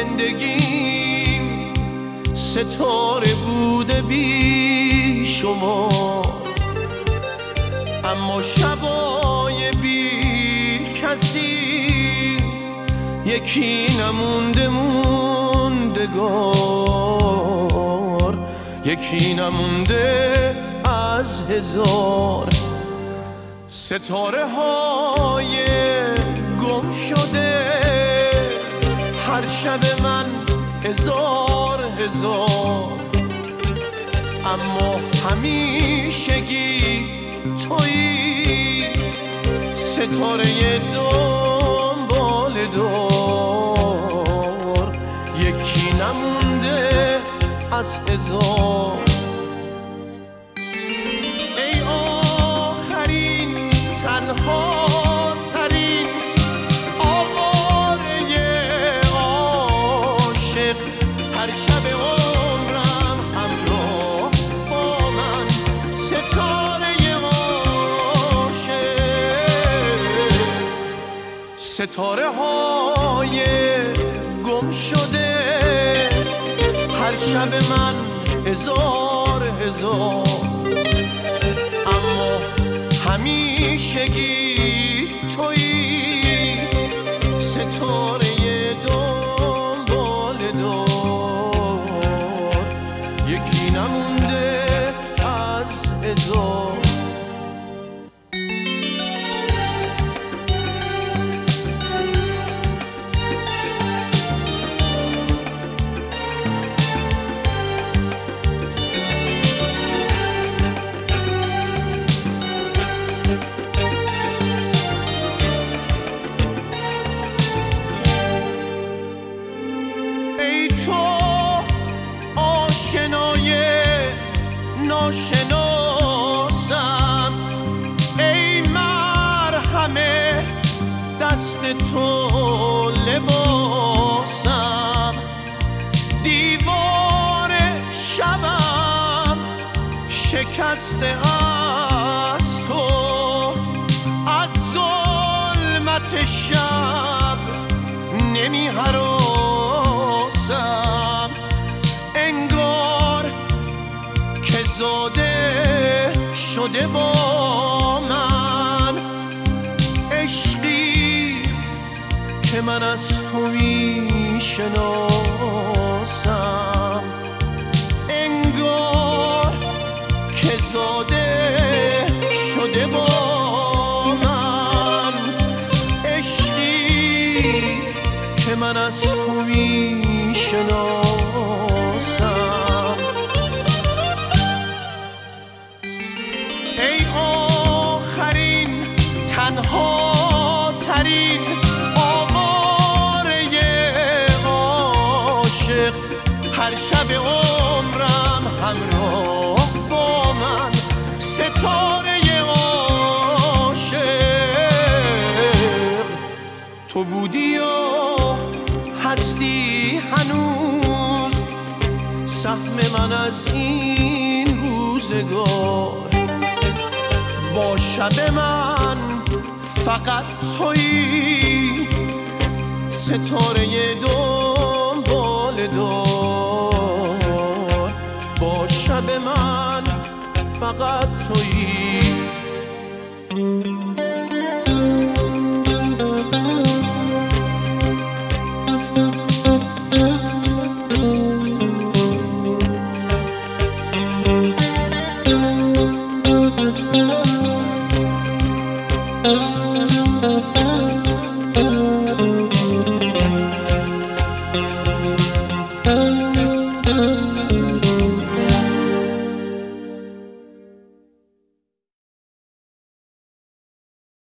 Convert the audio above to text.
زندگیم ستاره بوده بی شما، اما شبای بی کسی یکی نمونده موندگار، یکی نمونده از هزار. ستاره های گم شده هر شب من هزار هزار، اما همیشگی تویی ستاره دنبال دار، یکی نمونده از هزار. ای آخرین تنها ترین آواره عاشق، هر شب عمرم همراه با من ستاره عاشق. ستاره های گم شده هر شب من هزار هزار، اما همیشگی تویی ستاره دنبال دار، یکی نمونده از هزار. ناشناسم، ای مرهمه دست تو لباسم، دیوار شبم شکسته از تو، از ظلمت شب نمی هراسم، انگار که زاده شده با من عشقی که من از تو می شناسم، انگار که زاده شده با من عشقی که من از تو می شناسم. ای آخرین تنها ترین آواره عاشق، هر شب عمرم همراه با من ستاره عاشق. تو بودی و هستی هنوز سهم من از این روزگار، با شب من فقط تویی ستاره دنبال دار، با شب من فقط تویی.